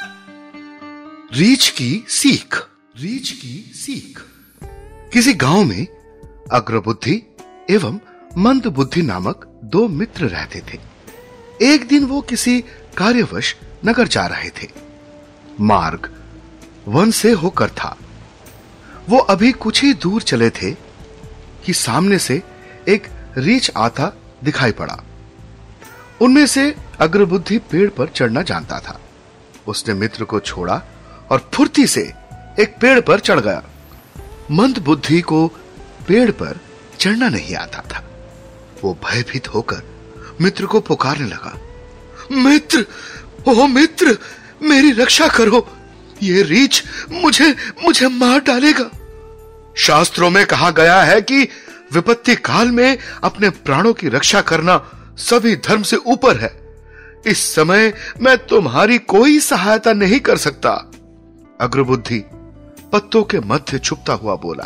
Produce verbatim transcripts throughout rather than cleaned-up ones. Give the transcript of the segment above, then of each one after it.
रीछ की सीख। रीछ की सीख। किसी गांव में अग्रबुद्धि एवं मंदबुद्धि नामक दो मित्र रहते थे। एक दिन वो किसी कार्यवश नगर जा रहे थे। मार्ग वन से होकर था। वो अभी कुछ ही दूर चले थे कि सामने से एक रीछ आता दिखाई पड़ा। उनमें से अग्रबुद्धि पेड़ पर चढ़ना जानता था। उसने मित्र को छोड़ा और फुर्ती से एक पेड़ पर चढ़ गया। मंदबुद्धि को पेड़ पर चढ़ना नहीं आता था। वो भयभीत होकर मित्र को पुकारने लगा, मित्र, ओ मित्र, मेरी रक्षा करो, ये रीछ मुझे मुझे मार डालेगा। शास्त्रों में कहा गया है कि विपत्ति काल में अपने प्राणों की रक्षा करना सभी धर्म से ऊपर है। इस समय मैं तुम्हारी कोई सहायता नहीं कर सकता। अग्रबुद्धि पत्तों के मध्य छुपता हुआ बोला।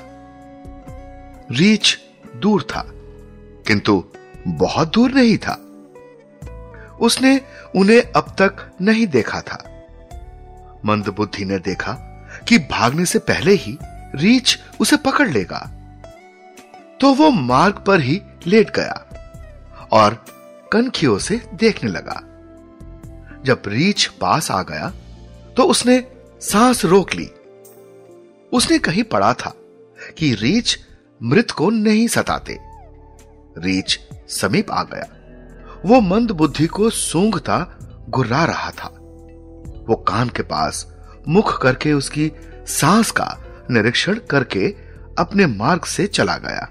रीछ दूर था, किंतु बहुत दूर नहीं था। उसने उन्हें अब तक नहीं देखा था। मंदबुद्धि ने देखा कि भागने से पहले ही रीछ उसे पकड़ लेगा, तो वो मार्ग पर ही लेट गया और कनखियों से देखने लगा। जब रीछ पास आ गया तो उसने सांस रोक ली। उसने कहीं पढ़ा था कि रीछ मृत को नहीं सताते। रीछ समीप आ गया। वो मंदबुद्धि को सूंघता गुर्रा रहा था। वो कान के पास मुख करके उसकी सांस का निरीक्षण करके अपने मार्ग से चला गया।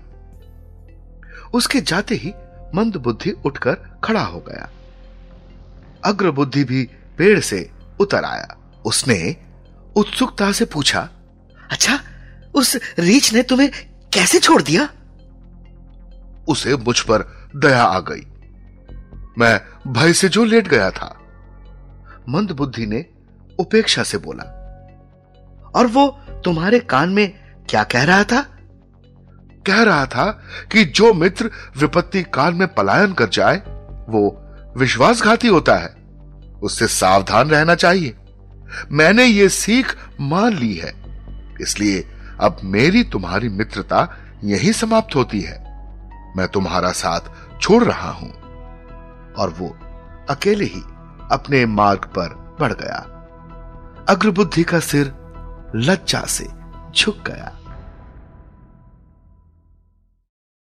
उसके जाते ही मंदबुद्धि उठकर खड़ा हो गया। अग्रबुद्धि भी पेड़ से उतर आया। उसने उत्सुकता से पूछा, अच्छा, उस रीछ ने तुम्हें कैसे छोड़ दिया? उसे मुझ पर दया आ गई। मैं भय से जो लेट गया था। मंदबुद्धि ने उपेक्षा से बोला। और वो तुम्हारे कान में क्या कह रहा था? कह रहा था कि जो मित्र विपत्ति काल में पलायन कर जाए वो विश्वासघाती होता है, उससे सावधान रहना चाहिए। मैंने ये सीख मान ली है, इसलिए अब मेरी तुम्हारी मित्रता यही समाप्त होती है। मैं तुम्हारा साथ छोड़ रहा हूं। और वो अकेले ही अपने मार्ग पर बढ़ गया। अग्रबुद्धि का सिर लज्जा से झुक गया।